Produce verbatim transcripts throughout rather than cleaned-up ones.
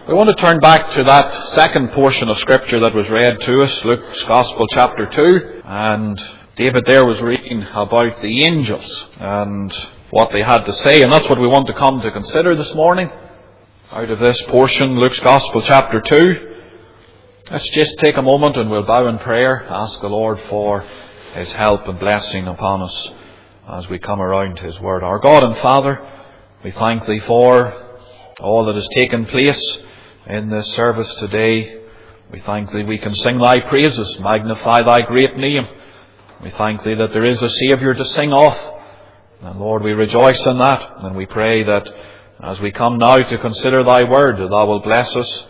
We want to turn back to that second portion of Scripture that was read to us, Luke's Gospel chapter two. And David there was reading about the angels and what they had to say. And that's what we want to come to consider this morning. Out of this portion, Luke's Gospel chapter two. Let's just take a moment and we'll bow in prayer. Ask the Lord for His help and blessing upon us as we come around His Word. Our God and Father, we thank Thee for all that has taken place in this service today. We thank Thee we can sing Thy praises, magnify Thy great name. We thank Thee that there is a Saviour to sing of. And Lord, we rejoice in that. And we pray that as we come now to consider Thy Word, that Thou will bless us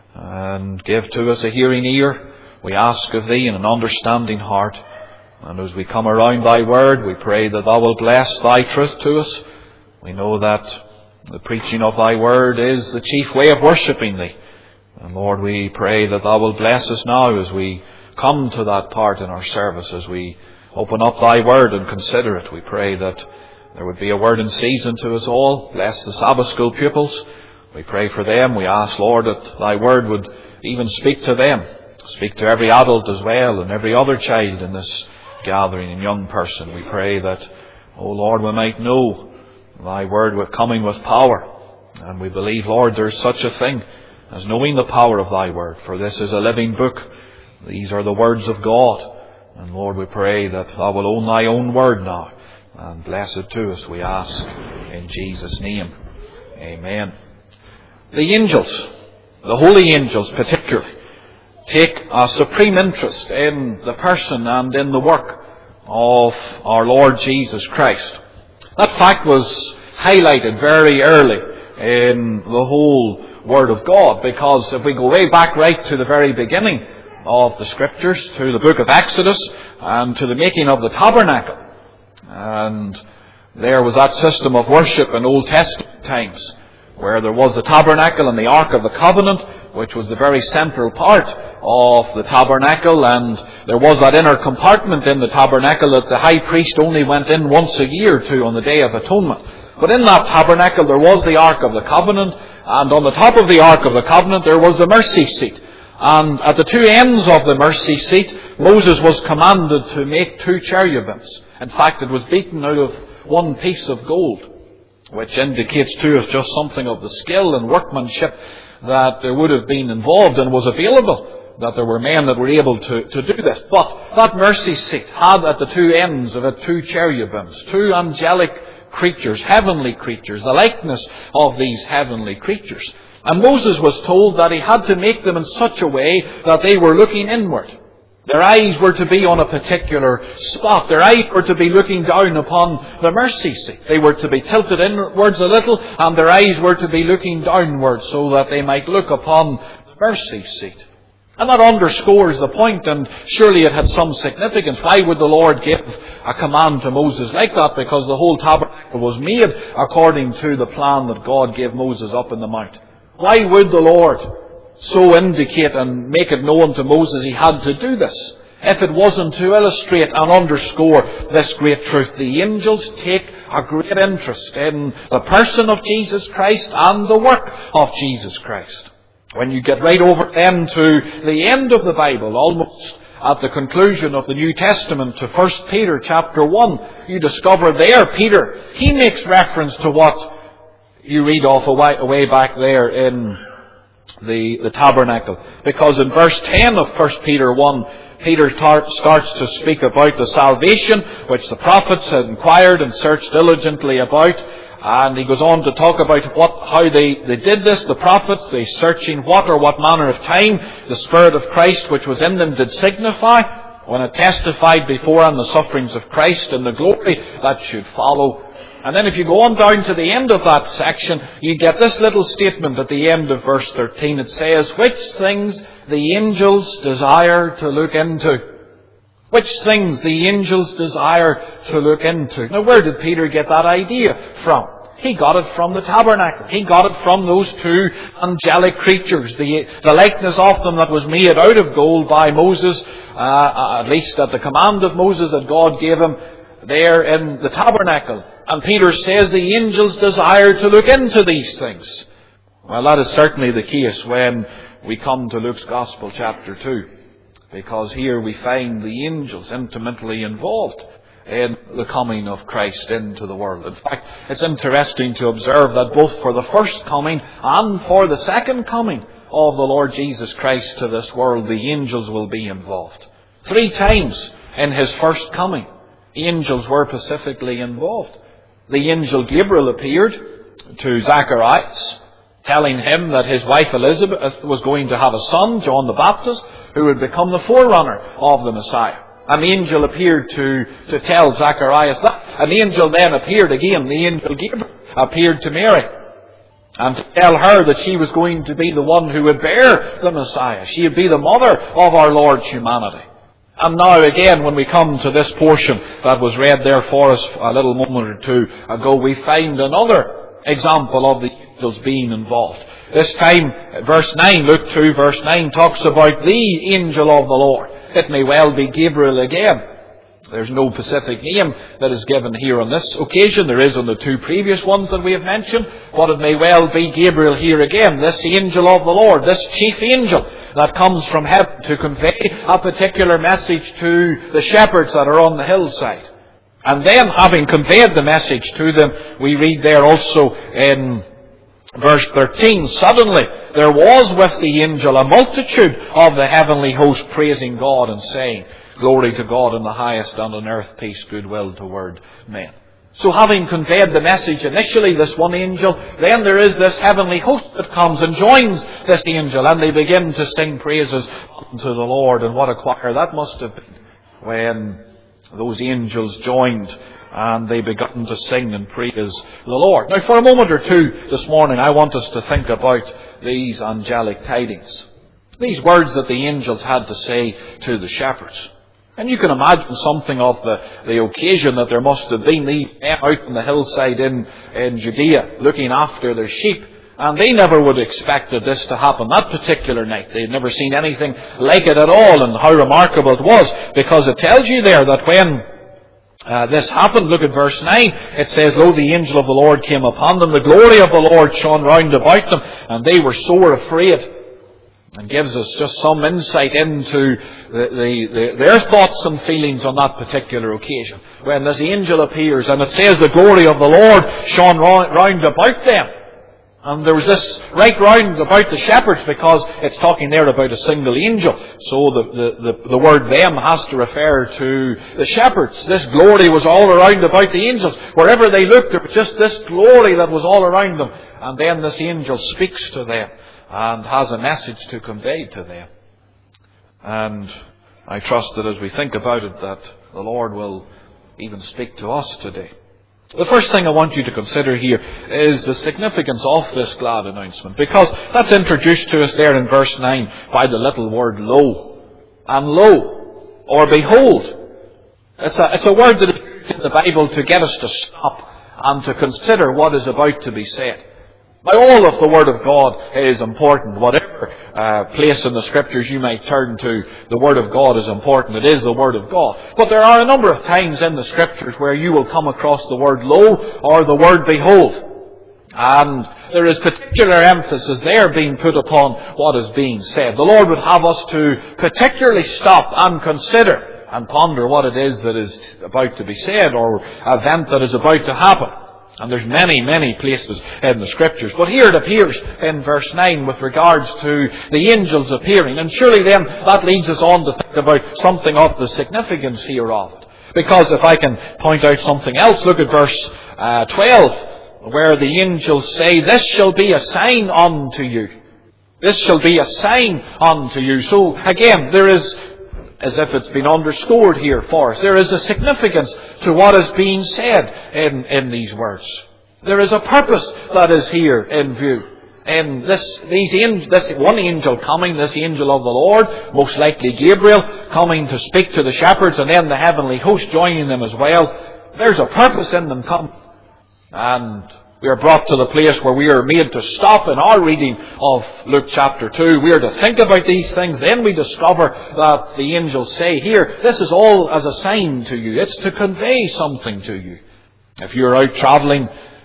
and give to us a hearing ear. We ask of Thee in an understanding heart. And as we come around Thy Word, we pray that Thou will bless Thy truth to us. We know that the preaching of Thy Word is the chief way of worshipping Thee. And Lord, we pray that Thou will bless us now as we come to that part in our service, as we open up Thy Word and consider it. We pray that there would be a word in season to us all. Bless the Sabbath school pupils. We pray for them. We ask, Lord, that Thy Word would even speak to them. Speak to every adult as well and every other child in this gathering and young person. We pray that, oh Lord, we might know Thy Word with coming with power. And we believe, Lord, there is such a thing as knowing the power of Thy Word. For this is a living book. These are the words of God. And Lord, we pray that Thou will own Thy own Word now. And bless it to us, we ask, in Jesus' name. Amen. The angels, the holy angels particularly, take a supreme interest in the person and in the work of our Lord Jesus Christ. That fact was highlighted very early in the whole Word of God, because if we go way back right to the very beginning of the Scriptures, to the book of Exodus and to the making of the tabernacle, and there was that system of worship in Old Testament times, where there was the tabernacle and the Ark of the Covenant, which was the very central part of the tabernacle, and there was that inner compartment in the tabernacle that the high priest only went in once a year to on the Day of Atonement. But in that tabernacle there was the Ark of the Covenant, and on the top of the Ark of the Covenant there was the mercy seat. And at the two ends of the mercy seat, Moses was commanded to make two cherubims. In fact, it was beaten out of one piece of gold, which indicates to us just something of the skill and workmanship that there would have been involved and was available, that there were men that were able to, to do this. But that mercy seat had at the two ends of it two cherubims, two angelic creatures, heavenly creatures, the likeness of these heavenly creatures. And Moses was told that he had to make them in such a way that they were looking inward. Their eyes were to be on a particular spot. Their eyes were to be looking down upon the mercy seat. They were to be tilted inwards a little, and their eyes were to be looking downwards so that they might look upon the mercy seat. And that underscores the point, and surely it had some significance. Why would the Lord give a command to Moses like that? Because the whole tabernacle was made according to the plan that God gave Moses up in the mount. Why would the Lord so indicate and make it known to Moses he had to do this, if it wasn't to illustrate and underscore this great truth? The angels take a great interest in the person of Jesus Christ and the work of Jesus Christ. When you get right over then to the end of the Bible, almost at the conclusion of the New Testament, to First Peter chapter one, you discover there Peter, he makes reference to what you read off away, away back there in the, the tabernacle. Because in verse ten of First Peter one, Peter tar- starts to speak about the salvation which the prophets had inquired and searched diligently about. And he goes on to talk about what, how they, they did this, the prophets, they searching what or what manner of time the Spirit of Christ which was in them did signify, when it testified before on the sufferings of Christ and the glory that should follow. And then if you go on down to the end of that section, you get this little statement at the end of verse thirteen. It says, which things the angels desire to look into. Which things the angels desire to look into. Now, where did Peter get that idea from? He got it from the tabernacle. He got it from those two angelic creatures. The, the likeness of them that was made out of gold by Moses, uh, at least at the command of Moses that God gave him there in the tabernacle. And Peter says the angels desire to look into these things. Well, that is certainly the case when we come to Luke's Gospel chapter two, because here we find the angels intimately involved in the coming of Christ into the world. In fact, it's interesting to observe that both for the first coming and for the second coming of the Lord Jesus Christ to this world, the angels will be involved. Three times in His first coming, angels were specifically involved. The angel Gabriel appeared to Zacharias, telling him that his wife Elizabeth was going to have a son, John the Baptist, who would become the forerunner of the Messiah. An angel appeared to, to tell Zacharias that. An angel then appeared again, the angel Gabriel appeared to Mary, and to tell her that she was going to be the one who would bear the Messiah. She would be the mother of our Lord's humanity. And now again, when we come to this portion that was read there for us a little moment or two ago, we find another example of the angels being involved. This time, verse nine, Luke two, verse nine, talks about the angel of the Lord. It may well be Gabriel again. There's no specific name that is given here on this occasion. There is on the two previous ones that we have mentioned. But it may well be Gabriel here again, this angel of the Lord, this chief angel that comes from heaven to convey a particular message to the shepherds that are on the hillside. And then, having conveyed the message to them, we read there also in verse thirteen, suddenly there was with the angel a multitude of the heavenly host praising God and saying, Glory to God in the highest, and on earth peace, goodwill toward men. So having conveyed the message initially, this one angel, then there is this heavenly host that comes and joins this angel, and they begin to sing praises unto the Lord. And what a choir that must have been when those angels joined and they began to sing and praise the Lord. Now, for a moment or two this morning, I want us to think about these angelic tidings. These words that the angels had to say to the shepherds. And you can imagine something of the, the occasion that there must have been. These men out on the hillside in, in Judea looking after their sheep. And they never would have expected this to happen that particular night. They had never seen anything like it at all, and how remarkable it was. Because it tells you there that when uh, this happened, look at verse nine, it says, Lo, the angel of the Lord came upon them, the glory of the Lord shone round about them, and they were sore afraid. And gives us just some insight into the, the, the, their thoughts and feelings on that particular occasion. When this angel appears, and it says the glory of the Lord shone round about them. And there was this right round about the shepherds, because it's talking there about a single angel. So the, the, the, the word them has to refer to the shepherds. This glory was all around about the angels. Wherever they looked, there was just this glory that was all around them. And then this angel speaks to them and has a message to convey to them. And I trust that as we think about it, that the Lord will even speak to us today. The first thing I want you to consider here is the significance of this glad announcement, because that's introduced to us there in verse nine by the little word lo. And lo, or behold. It's a, it's a word that is used in the Bible to get us to stop and to consider what is about to be said. Now, all of the Word of God is important. Whatever uh, place in the Scriptures you might turn to, the Word of God is important. It is the Word of God. But there are a number of times in the Scriptures where you will come across the word lo or the word behold. And there is particular emphasis there being put upon what is being said. The Lord would have us to particularly stop and consider and ponder what it is that is about to be said, or event that is about to happen. And there's many, many places in the Scriptures. But here it appears in verse nine with regards to the angels appearing. And surely then that leads us on to think about something of the significance here of it. Because if I can point out something else, look at verse uh, twelve, where the angels say, This shall be a sign unto you. This shall be a sign unto you. So again, there is, as if it's been underscored here for us, there is a significance to what is being said in, in these words. There is a purpose that is here in view. And this, these angels, this one angel coming, this angel of the Lord, most likely Gabriel, coming to speak to the shepherds, and then the heavenly host joining them as well. There's a purpose in them coming. And we are brought to the place where we are made to stop in our reading of Luke chapter two. We are to think about these things. Then we discover that the angels say here, this is all as a sign to you. It's to convey something to you. If you're out travelling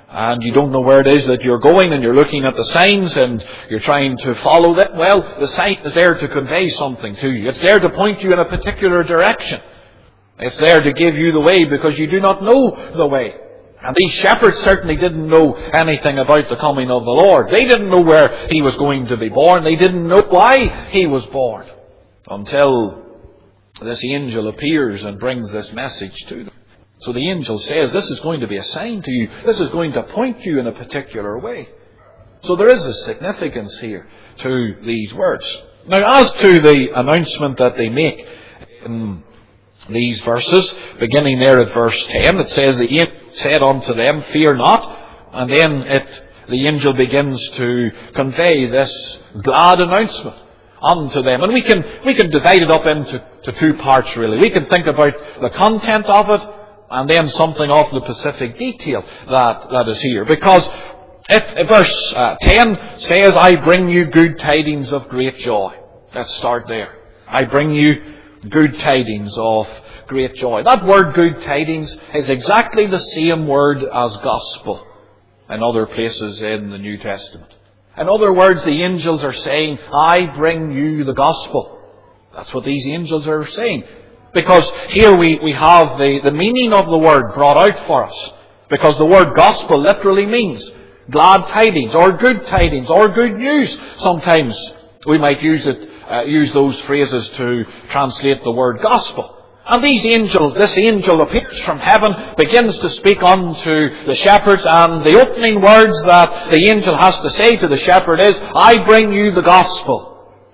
and you don't know where it is that you're going, and you're looking at the signs and you're trying to follow them, well, the sign is there to convey something to you. It's there to point you in a particular direction. It's there to give you the way because you do not know the way. And these shepherds certainly didn't know anything about the coming of the Lord. They didn't know where He was going to be born. They didn't know why He was born until this angel appears and brings this message to them. So the angel says, this is going to be a sign to you. This is going to point you in a particular way. So there is a significance here to these words. Now, as to the announcement that they make in these verses, beginning there at verse ten, it says, the angel said unto them, fear not. And then it, the angel begins to convey this glad announcement unto them. And we can, we can divide it up into to two parts, really. We can think about the content of it, and then something of the specific detail that, that is here. Because if, verse uh, ten says, I bring you good tidings of great joy. Let's start there. I bring you good tidings of great joy. That word good tidings is exactly the same word as gospel in other places in the New Testament. In other words, the angels are saying, I bring you the gospel. That's what these angels are saying. Because here we, we have the, the meaning of the word brought out for us. Because the word gospel literally means glad tidings or good tidings or good news. Sometimes we might use it, uh, use those phrases to translate the word gospel. And these angels, this angel appears from heaven, begins to speak unto the shepherds, and the opening words that the angel has to say to the shepherd is, I bring you the gospel.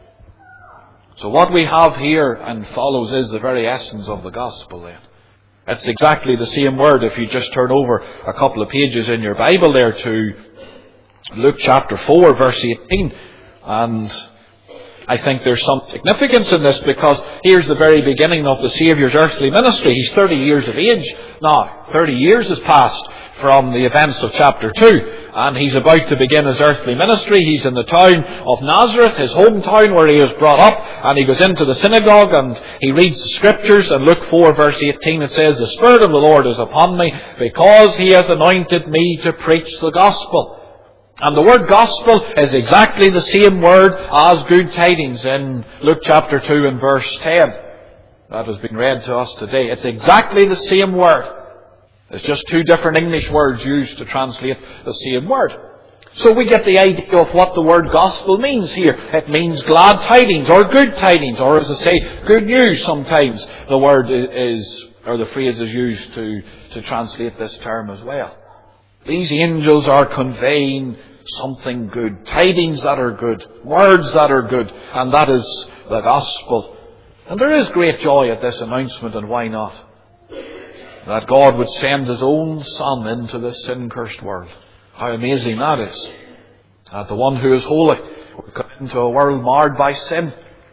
So what we have here and follows is the very essence of the gospel then. It's exactly the same word. If you just turn over a couple of pages in your Bible there to Luke chapter four, verse eighteen. And I think there's some significance in this because here's the very beginning of the Saviour's earthly ministry. He's thirty years of age now. thirty years has passed from the events of chapter two. And he's about to begin his earthly ministry. He's in the town of Nazareth, his hometown where he was brought up. And he goes into the synagogue and he reads the scriptures. And Luke four verse eighteen, it says, the Spirit of the Lord is upon me because He hath anointed me to preach the gospel. And the word gospel is exactly the same word as good tidings in Luke chapter two and verse ten. That has been read to us today. It's exactly the same word. It's just two different English words used to translate the same word. So we get the idea of what the word gospel means here. It means glad tidings or good tidings, or as I say, good news sometimes. The word is, or the phrase is used to, to translate this term as well. These angels are conveying something good, tidings that are good, words that are good, and that is the gospel. And there is great joy at this announcement, and why not? That God would send His own Son into this sin-cursed world. How amazing that is. That the one who is holy would come into a world marred by sin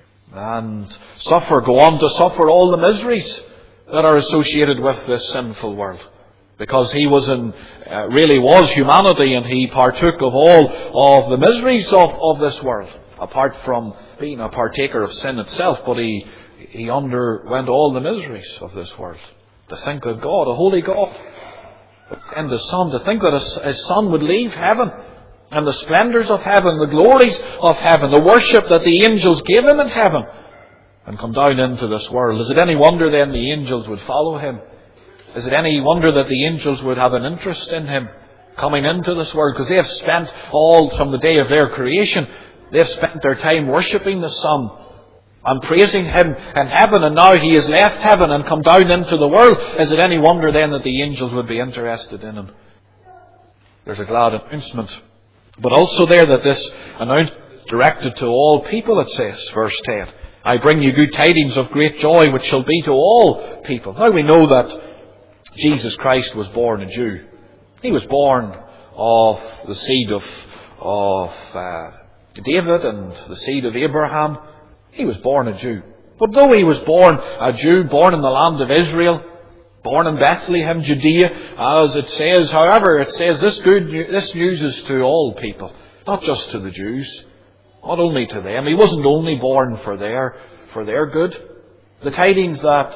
and suffer, go on to suffer all the miseries that are associated with this sinful world. Because He was in, uh, really was humanity, and He partook of all of the miseries of, of this world, apart from being a partaker of sin itself. But He, he underwent all the miseries of this world. To think that God, a holy God, would send His Son, to think that His, His Son would leave heaven and the splendours of heaven, the glories of heaven, the worship that the angels gave Him in heaven, and come down into this world. Is it any wonder then the angels would follow Him? Is it any wonder that the angels would have an interest in Him coming into this world? Because they have spent all from the day of their creation, they have spent their time worshipping the Son and praising Him in heaven, and now He has left heaven and come down into the world. Is it any wonder then that the angels would be interested in Him? There's a glad announcement. But also there that this announcement is directed to all people, it says, verse ten. I bring you good tidings of great joy, which shall be to all people. Now we know that Jesus Christ was born a Jew. He was born of the seed of, of uh, David and the seed of Abraham. He was born a Jew. But though He was born a Jew, born in the land of Israel, born in Bethlehem, Judea, as it says, however, it says this good this news is to all people, not just to the Jews, not only to them. He wasn't only born for their, for their good. The tidings that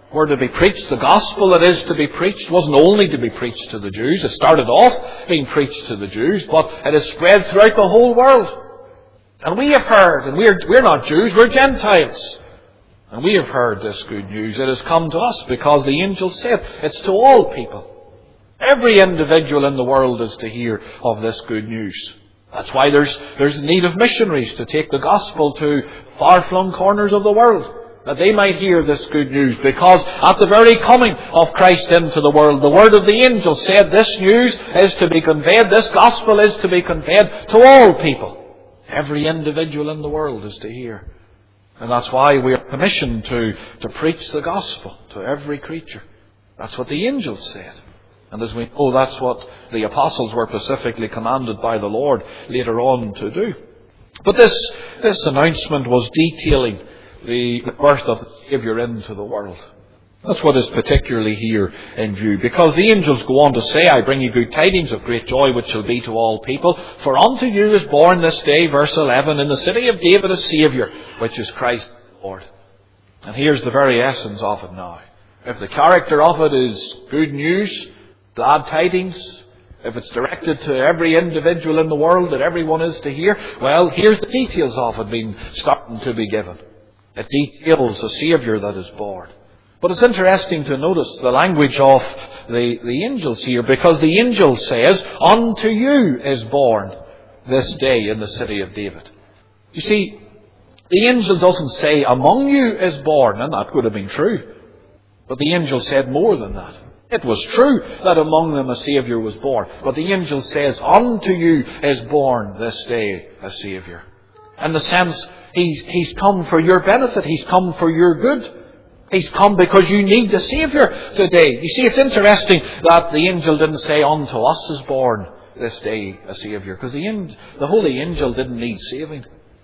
We're to be preached. The gospel that is to be preached wasn't only to be preached to the Jews. It started off being preached to the Jews, but it has spread throughout the whole world. And we have heard, and we're, we're not Jews, we're Gentiles. And we have heard this good news. It has come to us because the angel said it's to all people. Every individual in the world is to hear of this good news. That's why there's, there's need of missionaries to take the gospel to far-flung corners of the world, that they might hear this good news. Because at the very coming of Christ into the world, the word of the angel said this news is to be conveyed, this gospel is to be conveyed to all people. Every individual in the world is to hear. And that's why we are commissioned to, to preach the gospel to every creature. That's what the angels said. And as we know, that's what the apostles were specifically commanded by the Lord later on to do. But this, this announcement was detailing the birth of the Saviour into the world. That's what is particularly here in view. Because the angels go on to say, I bring you good tidings of great joy which shall be to all people. For unto you is born this day, verse eleven, in the city of David a Saviour, which is Christ the Lord. And here's the very essence of it now. If the character of it is good news, glad tidings, if it's directed to every individual in the world that everyone is to hear, well, here's the details of it being starting to be given. It details a Saviour that is born. But it's interesting to notice the language of the, the angels here, because the angel says, unto you is born this day in the city of David. You see, the angel doesn't say, among you is born, and that would have been true. But the angel said more than that. It was true that among them a Saviour was born. But the angel says, unto you is born this day a Saviour. In the sense, he's, he's come for your benefit. He's come for your good. He's come because you need a Saviour today. You see, it's interesting that the angel didn't say, unto us is born this day a Saviour. Because the, the holy angel didn't need saving.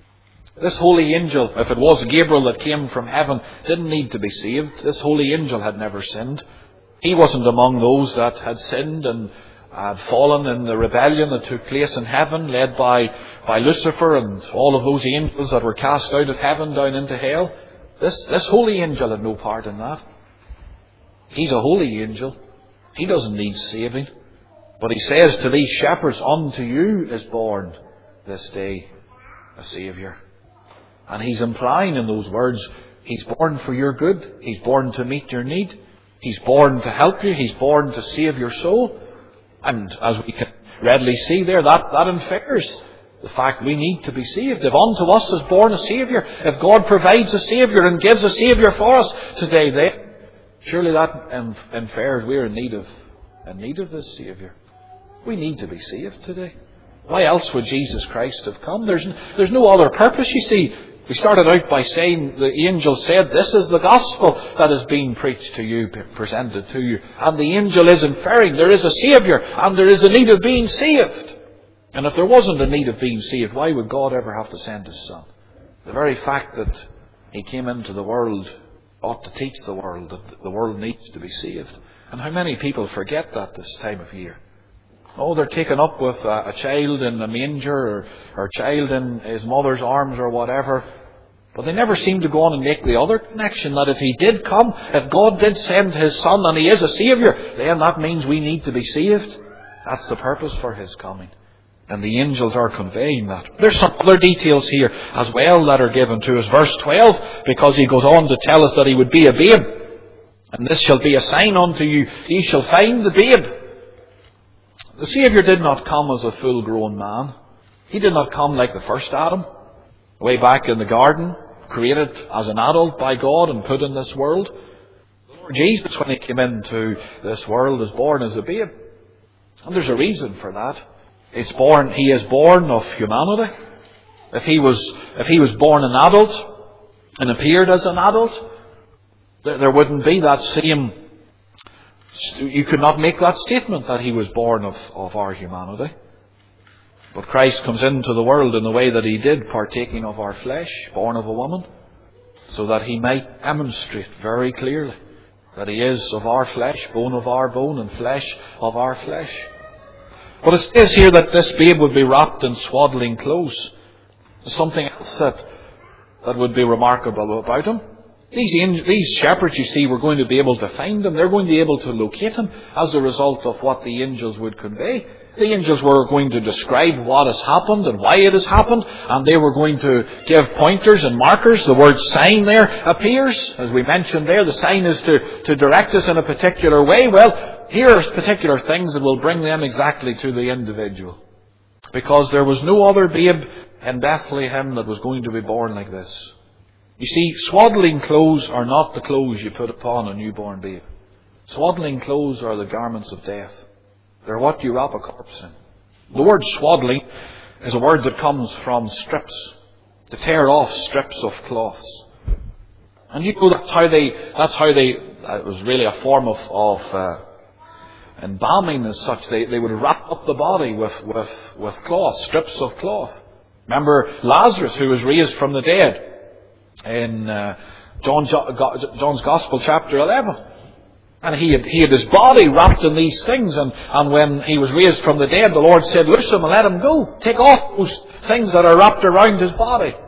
This holy angel, if it was Gabriel that came from heaven, didn't need to be saved. This holy angel had never sinned. He wasn't among those that had sinned and had fallen in the rebellion that took place in heaven, led by, by Lucifer and all of those angels that were cast out of heaven down into hell. This, this holy angel had no part in that. He's a holy angel. He doesn't need saving. But he says to these shepherds, unto you is born this day a Saviour. And he's implying in those words, he's born for your good. He's born to meet your need. He's born to help you. He's born to save your soul. And as we can readily see there, that, that infers the fact we need to be saved. If unto us is born a Saviour, if God provides a Saviour and gives a Saviour for us today, then surely that infers we're in need of, in need of this Saviour. We need to be saved today. Why else would Jesus Christ have come? There's, there's no other purpose, you see. We started out by saying the angel said, this is the gospel that is being preached to you, presented to you. And the angel is inferring there is a Saviour and there is a need of being saved. And if there wasn't a need of being saved, why would God ever have to send His Son? The very fact that He came into the world ought to teach the world that the world needs to be saved. And how many people forget that this time of year? Oh, they're taken up with a, a child in a manger or, or a child in his mother's arms or whatever. But they never seem to go on and make the other connection that if He did come, if God did send His Son and He is a Saviour, then that means we need to be saved. That's the purpose for His coming. And the angels are conveying that. There's some other details here as well that are given to us. Verse twelve, because he goes on to tell us that He would be a babe. And this shall be a sign unto you. Ye shall find the babe. The Saviour did not come as a full-grown man. He did not come like the first Adam, way back in the garden, created as an adult by God and put in this world. The Lord Jesus, when He came into this world, is born as a babe. And there's a reason for that. It's born, He is born of humanity. If He was, if He was born an adult and appeared as an adult, there, there wouldn't be that same. You could not make that statement that He was born of, of our humanity. But Christ comes into the world in the way that He did, partaking of our flesh, born of a woman, so that He might demonstrate very clearly that He is of our flesh, bone of our bone, and flesh of our flesh. But it says here that this babe would be wrapped in swaddling clothes. There's something else that, that would be remarkable about Him. These, angel, these shepherds, you see, were going to be able to find him. They're going to be able to locate him as a result of what the angels would convey. The angels were going to describe what has happened and why it has happened, and they were going to give pointers and markers. The word sign there appears. As we mentioned there, the sign is to, to direct us in a particular way. Well, here are particular things that will bring them exactly to the individual. Because there was no other babe in Bethlehem that was going to be born like this. You see, swaddling clothes are not the clothes you put upon a newborn babe. Swaddling clothes are the garments of death. They're what you wrap a corpse in. The word swaddling is a word that comes from strips, to tear off strips of cloths. And you know that's how they, that's how they, it was really a form of, of uh, embalming as such. They, they would wrap up the body with, with, with cloth, strips of cloth. Remember Lazarus, who was raised from the dead in uh, John, John's Gospel, chapter eleven. And he had, he had his body wrapped in these things. And, and when he was raised from the dead, the Lord said, loose him and let him go. Take off those things that are wrapped around his body.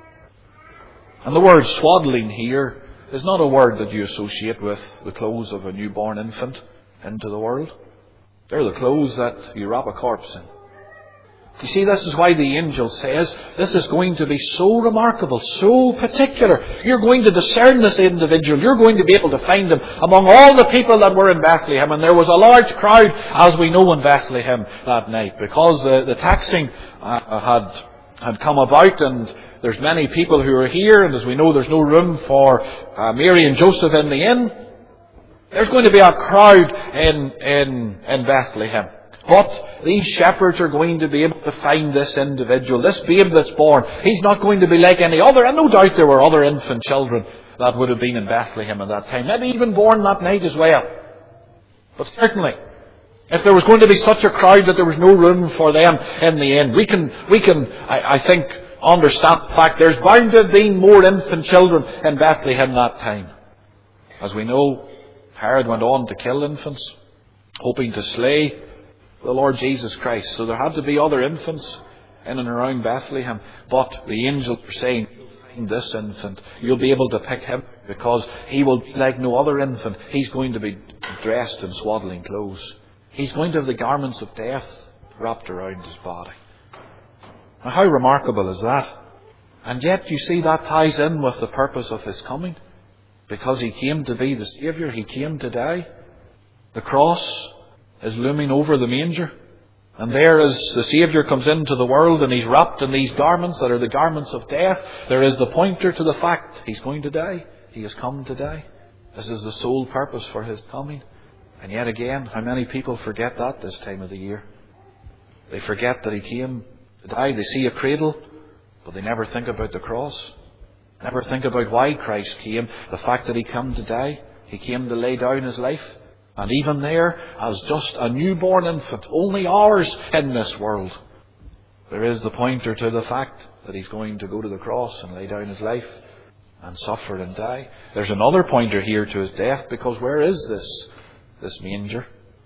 And the word swaddling here is not a word that you associate with the clothes of a newborn infant into the world. They're the clothes that you wrap a corpse in. You see, this is why the angel says this is going to be so remarkable, so particular. You're going to discern this individual. You're going to be able to find him among all the people that were in Bethlehem. And there was a large crowd, as we know, in Bethlehem that night, because the, the taxing uh, had had come about, and there's many people who are here, and as we know, there's no room for uh, Mary and Joseph in the inn. There's going to be a crowd in in in Bethlehem. But these shepherds are going to be able to find this individual, this babe that's born. He's not going to be like any other. And no doubt there were other infant children that would have been in Bethlehem at that time. Maybe even born that night as well. But certainly, if there was going to be such a crowd that there was no room for them in the inn, we can, we can, I, I think, understand the fact there's bound to have been more infant children in Bethlehem that time. As we know, Herod went on to kill infants, hoping to slay the Lord Jesus Christ. So there had to be other infants in and around Bethlehem. But the angels were saying, you'll find this infant. You'll be able to pick him because he will be like no other infant. He's going to be dressed in swaddling clothes. He's going to have the garments of death wrapped around his body. Now how remarkable is that? And yet you see that ties in with the purpose of his coming. Because he came to be the Saviour. He came to die. The cross is looming over the manger. And there as the Saviour comes into the world and he's wrapped in these garments that are the garments of death, there is the pointer to the fact he's going to die. He has come to die. This is the sole purpose for his coming. And yet again, how many people forget that this time of the year? They forget that he came to die. They see a cradle, but they never think about the cross. Never think about why Christ came. The fact that he came to die. He came to lay down his life. And even there, as just a newborn infant, only ours in this world, there is the pointer to the fact that he's going to go to the cross and lay down his life and suffer and die. There's another pointer here to his death, because where is this, this manger?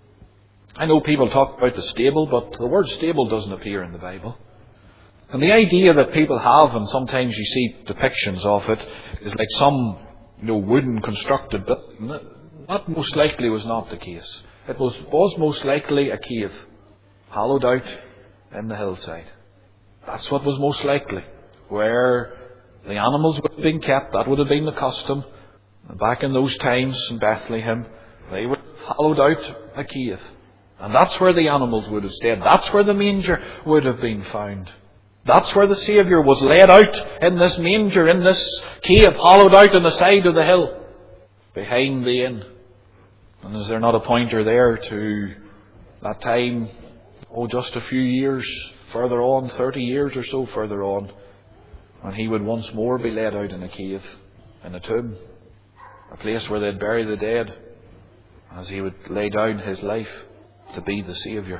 I know people talk about the stable, but the word stable doesn't appear in the Bible. And the idea that people have, and sometimes you see depictions of it, is like some, you know, wooden constructed building. That most likely was not the case. It was, was most likely a cave, hollowed out in the hillside. That's what was most likely. Where the animals would have been kept, that would have been the custom. And back in those times in Bethlehem, they would have hollowed out a cave. And that's where the animals would have stayed. That's where the manger would have been found. That's where the Saviour was laid out, in this manger, in this cave, hollowed out on the side of the hill, behind the inn. And is there not a pointer there to that time, oh, just a few years further on, thirty years or so further on, when he would once more be laid out in a cave, in a tomb, a place where they'd bury the dead, as he would lay down his life to be the Saviour.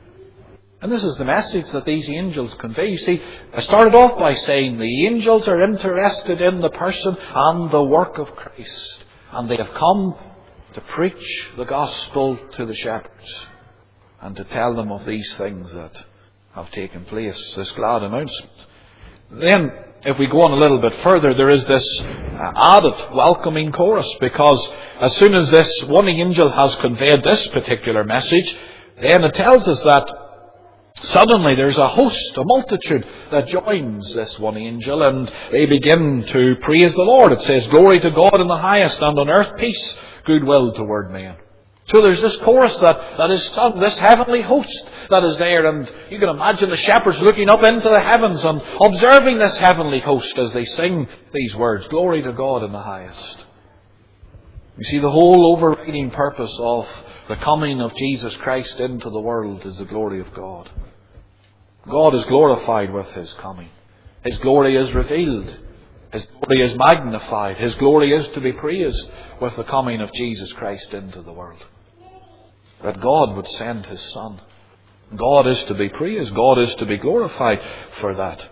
And this is the message that these angels convey. You see, I started off by saying the angels are interested in the person and the work of Christ. And they have come to preach the gospel to the shepherds and to tell them of these things that have taken place, this glad announcement. Then, if we go on a little bit further, there is this added welcoming chorus, because as soon as this one angel has conveyed this particular message, then it tells us that suddenly there's a host, a multitude that joins this one angel, and they begin to praise the Lord. It says, "Glory to God in the highest, and on earth peace, goodwill toward men." So there's this chorus that, that is sung, this heavenly host that is there, and you can imagine the shepherds looking up into the heavens and observing this heavenly host as they sing these words, "Glory to God in the highest." You see, the whole overriding purpose of the coming of Jesus Christ into the world is the glory of God. God is glorified with His coming. His glory is revealed. His glory is magnified. His glory is to be praised with the coming of Jesus Christ into the world. That God would send His Son. God is to be praised. God is to be glorified for that.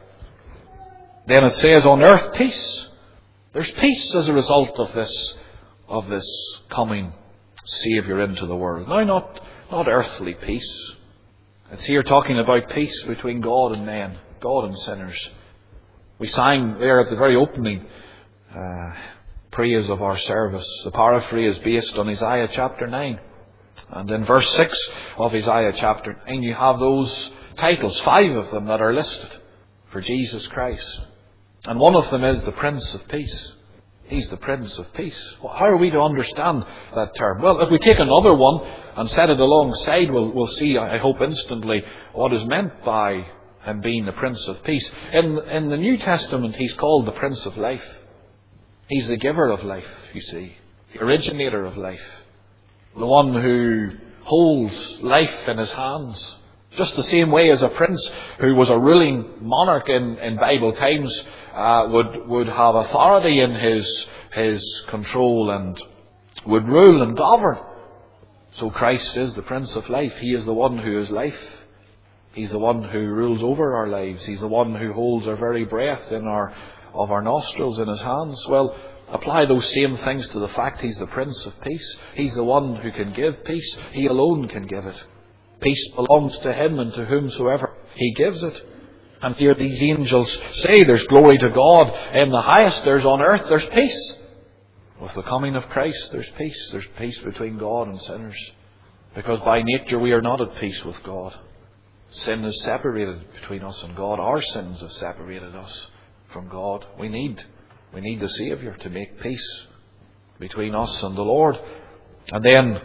Then it says, on earth peace. There's peace as a result of this, of this coming Saviour into the world. Now, not, not earthly peace. It's here talking about peace between God and men, God and sinners. We sang there at the very opening uh, praise of our service. The paraphrase based on Isaiah chapter nine. And in verse six of Isaiah chapter nine, you have those titles, five of them that are listed for Jesus Christ. And one of them is the Prince of Peace. He's the Prince of Peace. Well, how are we to understand that term? Well, if we take another one and set it alongside, we'll, we'll see, I hope, instantly what is meant by Him being the Prince of Peace. In, in the New Testament, He's called the Prince of Life. He's the giver of life, you see. The originator of life. The one who holds life in His hands. Just the same way as a prince who was a ruling monarch in, in Bible times uh, would, would have authority in his, his control and would rule and govern. So Christ is the Prince of Life. He is the one who is life. He's the one who rules over our lives. He's the one who holds our very breath in our, of our nostrils in His hands. Well, apply those same things to the fact He's the Prince of Peace. He's the one who can give peace. He alone can give it. Peace belongs to Him and to whomsoever He gives it. And here these angels say there's glory to God in the highest. There's on earth, there's peace. With the coming of Christ, there's peace. There's peace between God and sinners. Because by nature we are not at peace with God. Sin is separated between us and God. Our sins have separated us from God. We need, we need the Saviour to make peace between us and the Lord. And then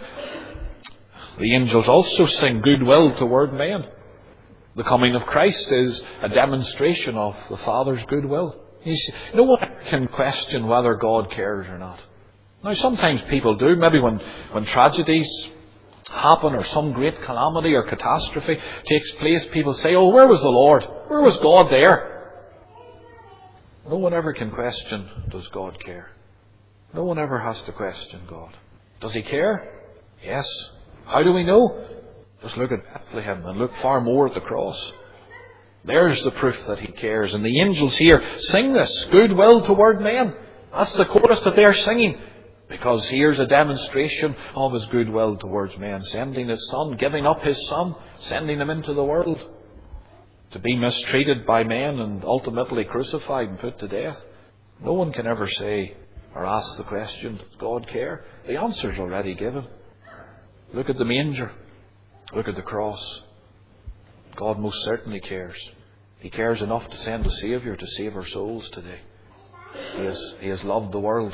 the angels also sing goodwill toward men. The coming of Christ is a demonstration of the Father's goodwill. You see, no one can question whether God cares or not. Now, sometimes people do. Maybe when, when tragedies happen or some great calamity or catastrophe takes place, people say, oh, where was the Lord? Where was God there? No one ever can question, does God care? No one ever has to question God. Does He care? Yes. How do we know? Just look at Bethlehem and look far more at the cross. There's the proof that He cares. And the angels here sing this, goodwill toward men. That's the chorus that they're singing. Because here's a demonstration of His goodwill towards men. Sending His Son, giving up His Son, sending Him into the world to be mistreated by men and ultimately crucified and put to death. No one can ever say or ask the question, does God care? The answer's already given. Look at the manger. Look at the cross. God most certainly cares. He cares enough to send a Saviour to save our souls today. He has, he has loved the world.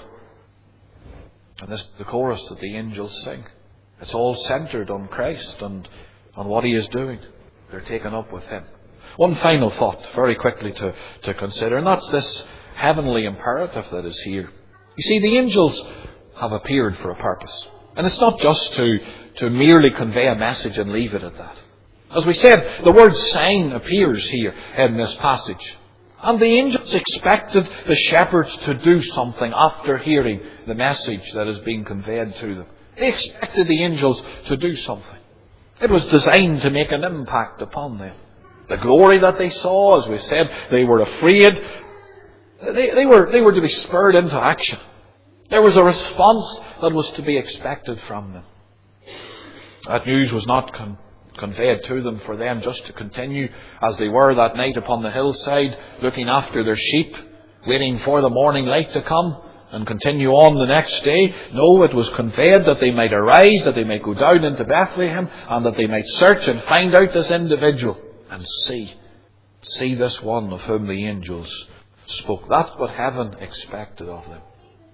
And this is the chorus that the angels sing. It's all centred on Christ and on what He is doing. They're taken up with Him. One final thought, very quickly to, to consider, and that's this heavenly imperative that is here. You see, the angels have appeared for a purpose. And it's not just to, to merely convey a message and leave it at that. As we said, the word sign appears here in this passage. And the angels expected the shepherds to do something after hearing the message that is being conveyed to them. They expected the angels to do something. It was designed to make an impact upon them. The glory that they saw, as we said, they were afraid. They, they, were, they were to be spurred into action. There was a response that was to be expected from them. That news was not con- conveyed to them for them just to continue as they were that night upon the hillside, looking after their sheep, waiting for the morning light to come, and continue on the next day. No, it was conveyed that they might arise, that they might go down into Bethlehem, and that they might search and find out this individual and see. See this one of whom the angels spoke. That's what heaven expected of them.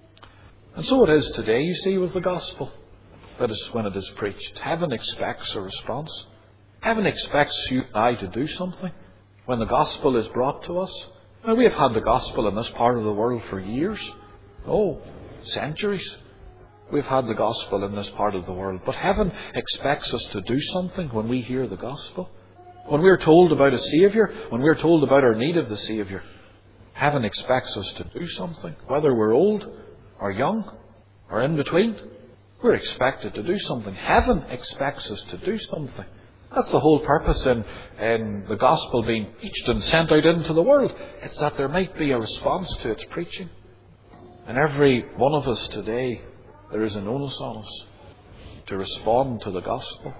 And so it is today, you see, with the gospel. That is when it is preached. Heaven expects a response. Heaven expects you and I to do something when the gospel is brought to us. Now, we have had the gospel in this part of the world for years. Oh, centuries. We've had the gospel in this part of the world. But heaven expects us to do something when we hear the gospel. When we're told about a Saviour, when we're told about our need of the Saviour, heaven expects us to do something. Whether we're old or young or in between, we're expected to do something. Heaven expects us to do something. That's the whole purpose in, in the gospel being preached and sent out into the world. It's that there might be a response to its preaching. And every one of us today, there is an onus on us to respond to the gospel.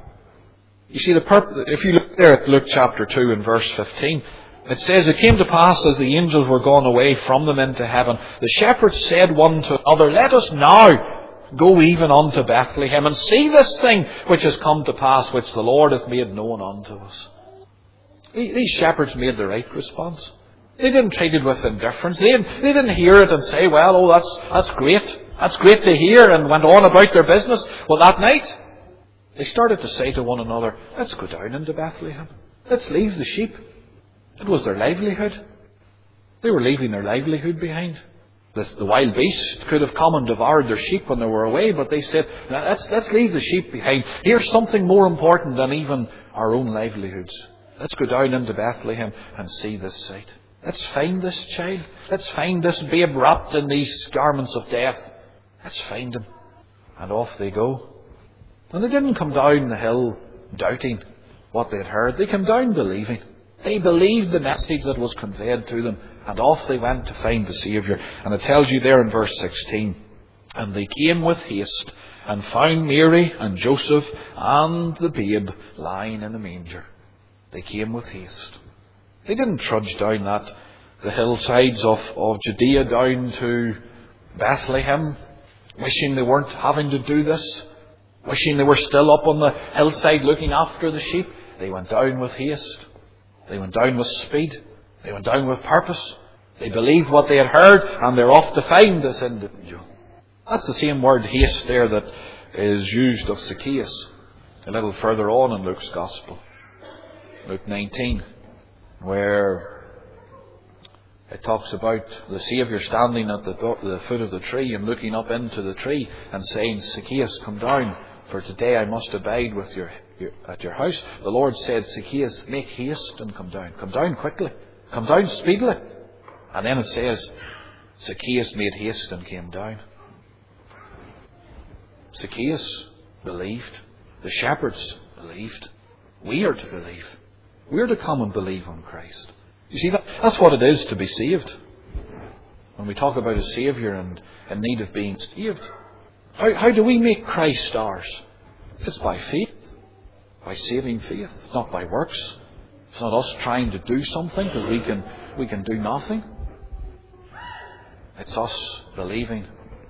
You see, the purpose, if you look there at Luke chapter two and verse fifteen, it says, "It came to pass as the angels were gone away from them into heaven, the shepherds said one to another, Let us now go even unto Bethlehem, and see this thing which has come to pass, which the Lord hath made known unto us." These shepherds made the right response. They didn't treat it with indifference. They didn't, they didn't hear it and say, well, oh, that's, that's great. That's great to hear, and went on about their business. Well, that night, they started to say to one another, let's go down into Bethlehem. Let's leave the sheep. It was their livelihood. They were leaving their livelihood behind. The, the wild beast could have come and devoured their sheep when they were away, but they said, let's, let's leave the sheep behind. Here's something more important than even our own livelihoods. Let's go down into Bethlehem and see this sight. Let's find this child. Let's find this babe wrapped in these garments of death. Let's find him. And off they go. And they didn't come down the hill doubting what they had heard. They came down believing. They believed the message that was conveyed to them. And off they went to find the Saviour. And it tells you there in verse sixteen, "And they came with haste, and found Mary and Joseph and the babe lying in a manger." They came with haste. They didn't trudge down that the hillsides of, of Judea down to Bethlehem, wishing they weren't having to do this, wishing they were still up on the hillside looking after the sheep. They went down with haste. They went down with speed. They went down with purpose. They believed what they had heard, and they're off to find this individual. That's the same word haste there that is used of Zacchaeus a little further on in Luke's Gospel. Luke nineteen, where it talks about the Saviour standing at the, the foot of the tree and looking up into the tree and saying, "Zacchaeus, come down, for today I must abide with your, your at your house." The Lord said, "Zacchaeus, make haste and come down. Come down quickly. Come down speedily." And then it says, Zacchaeus made haste and came down. Zacchaeus believed. The shepherds believed. We are to believe. We are to come and believe on Christ. You see, that, that's what it is to be saved. When we talk about a Saviour and in need of being saved, how, how do we make Christ ours? It's by faith. By saving faith. It's not by works. It's not us trying to do something because we can, we can do nothing. It's us believing,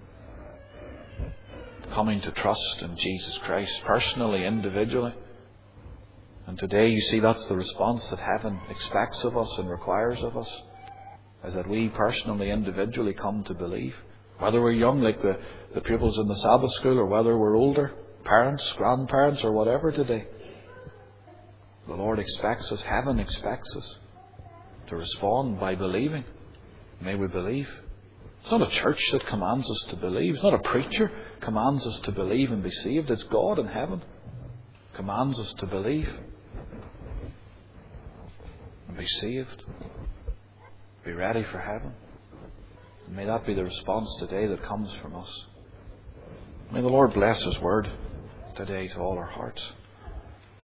coming to trust in Jesus Christ personally, individually. And today, you see, that's the response that heaven expects of us and requires of us, is that we personally, individually come to believe. Whether we're young, like the, the pupils in the Sabbath school, or whether we're older, parents, grandparents, or whatever today. The Lord expects us, heaven expects us to respond by believing. May we believe. It's not a church that commands us to believe. It's not a preacher commands us to believe and be saved. It's God in heaven commands us to believe and be saved. Be ready for heaven. And may that be the response today that comes from us. May the Lord bless His word today to all our hearts.